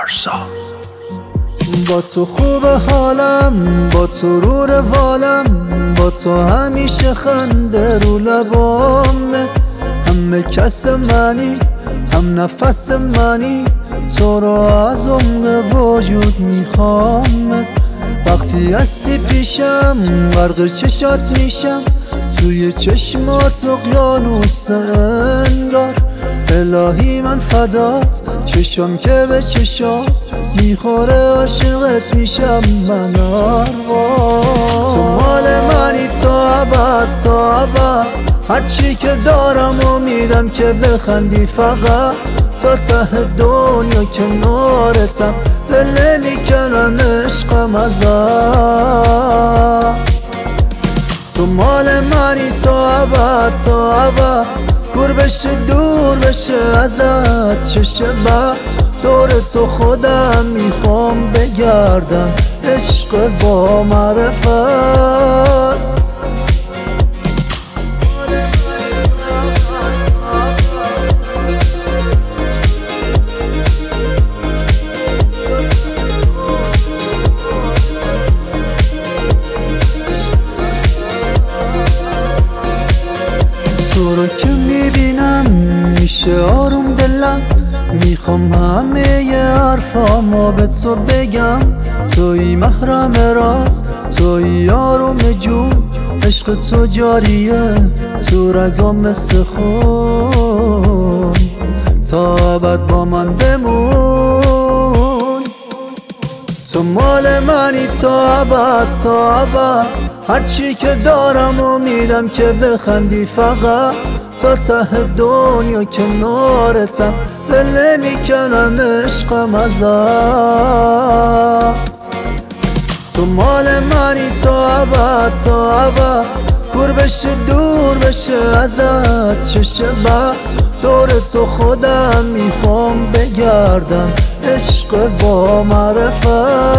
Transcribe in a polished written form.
پارسا. با تو خوب حالم، با تو رو روالم، با تو همیشه خنده رو لبامه. همه کس منی، هم نفس منی، تو رو از عمق وجود میخوامت. وقتی هستی پیشم غرق چشات میشم، توی چشمات اقیانوس انگار. الهی من فدات، چشم که به چشات میخوره، عاشقت میشم من تو مال منی تا ابد تا ابد. هرچی که دارم و میدم که بخندی فقط. تا ته دنیا کنارتم، دل نمیکنم عشقم ازت. تو مال منی تا ابد تا ابد. کور بشه دور بشه ازت چه بعد. دور تو خودم میخوام بگردم، عشق با معرفت. تو رو که میبینم میشه آروم دلم. میخوام همه ی حرفامو به تو بگم. توی محرم راست، توی آروم جون، عشق تو جاریه تو رگام مثل خون. تا ابد با من بمون. تو مال منی تا ابد تا ابد. هرچی که دارم و میدم که بخندی فقط. تا ته دنیا کنارتم، دل نمیکنم عشقم ازت. تو مال منی تا ابد تا ابد. کور بشه دور بشه ازت چه بعد. دور تو خودم میخوام بگردم، عشق با معرفت.